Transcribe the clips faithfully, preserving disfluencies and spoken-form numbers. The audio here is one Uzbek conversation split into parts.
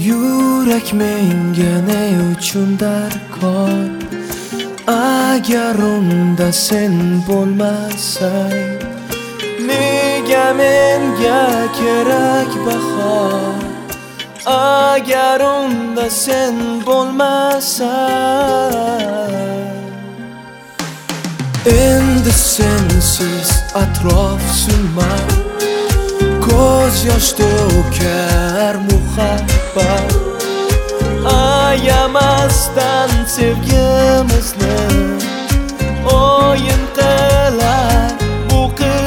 Yurak menga ne uchun darkor, agar unda sen bo'lmasang. Nega menga kerak bahor, agar unda sen bo'lmasang. Endi sensiz atrof sunmay, ko'z yosh to'kar muhabbat. Ayamasdan sevgimizni o'yin qilar bu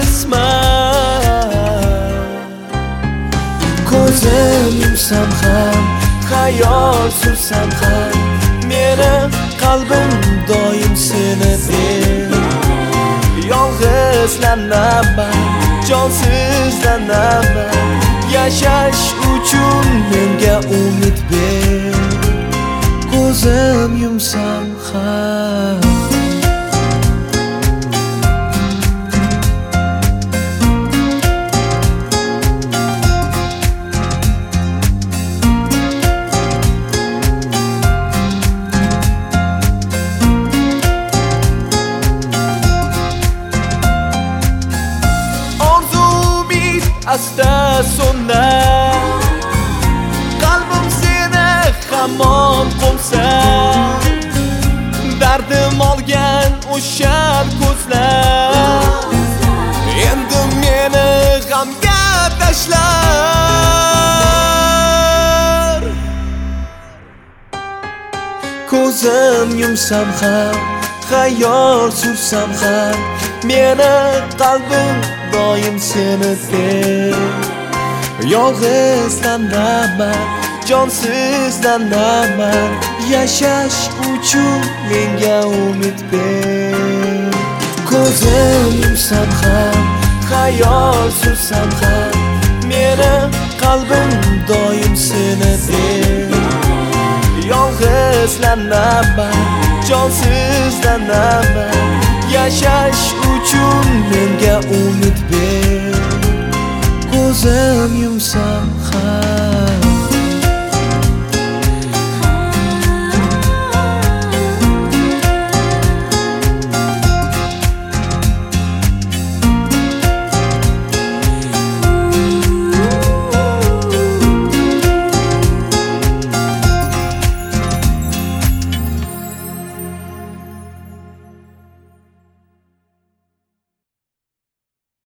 qismat. Ko'zim yumsam ham, xayol sursam ham, meni qalbim doim seni der. Yolg'izlanaman, jonsizlanaman, yashash uchun menga umid ber. Ko'zim yumsam ham asta so'nar, qalbim seni hamon qo'msa. Dardim olgan o'sha ko'zlar endi meni g'amga tashlar. Ko'zim yumsam ham, xayol sursam ham, meni qalbim doim seni der. Yolg'izlanaman, jonsizlanaman, yashash uchun menga umid ber. Ko'zim yumsam ham, xayol sursam ham, meni qalbim doim seni der. Yolg'izlanaman, jonsizlanaman, yashash uchun menga umid ber. Ko'zim yumsam ham